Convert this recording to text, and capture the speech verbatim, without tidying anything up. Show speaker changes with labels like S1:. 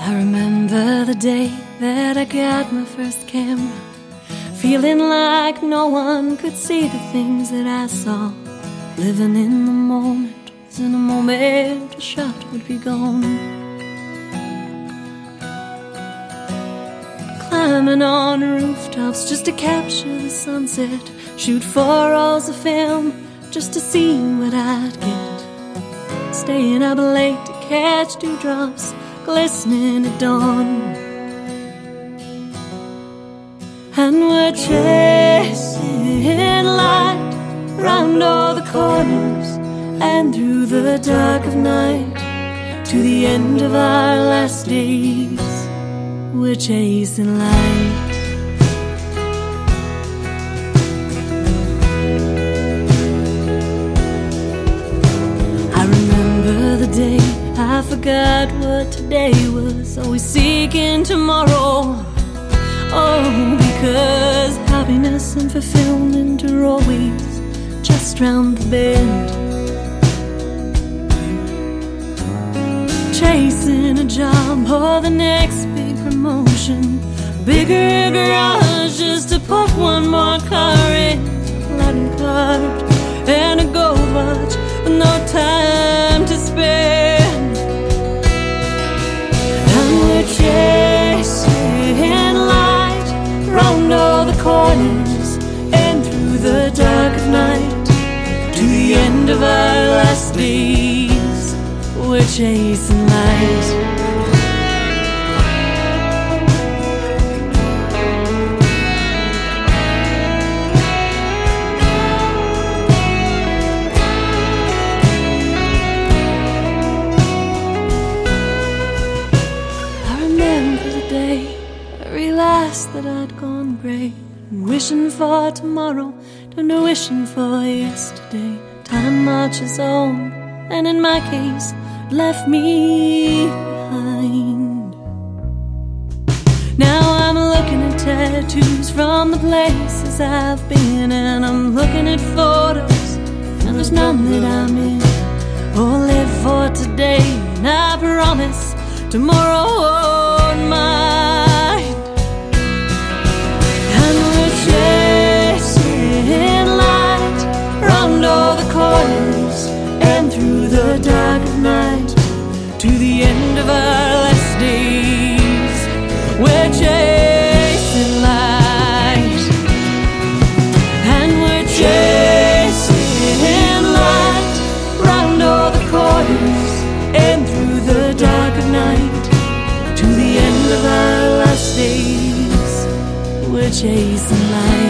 S1: I remember the day that I got my first camera, feeling like no one could see the things that I saw. Living in the moment, was in a moment a shot would be gone. Climbing on rooftops just to capture the sunset, shoot four rolls of film just to see what I'd get. Staying up late to catch dewdrops glistening at dawn. And we're chasing light round all the corners and through the dark of night to the end of our last days. We're chasing light. I remember the day I forgot what today was, always seeking tomorrow. Oh, because happiness and fulfillment are always just round the bend. Chasing a job or the next big promotion, bigger garage just to put one more car in, Latin card and a gold watch with no time to spend. And we're chasing light round all the corners and through the dark of night to the end of our last days. We're chasing light. That I'd gone grey, and wishing for tomorrow, turned to wishing for yesterday. Time marches on, and in my case, it left me behind. Now I'm looking at tattoos from the places I've been, and I'm looking at photos, and there's none that I'm in. Oh, live for today, and I promise tomorrow won't mind. Chasing light round all the corners and through the dark of night to the end of our last days. We're chasing light, and we're chasing light round all the corners and through the dark of night to the end of our last days. We're chasing light.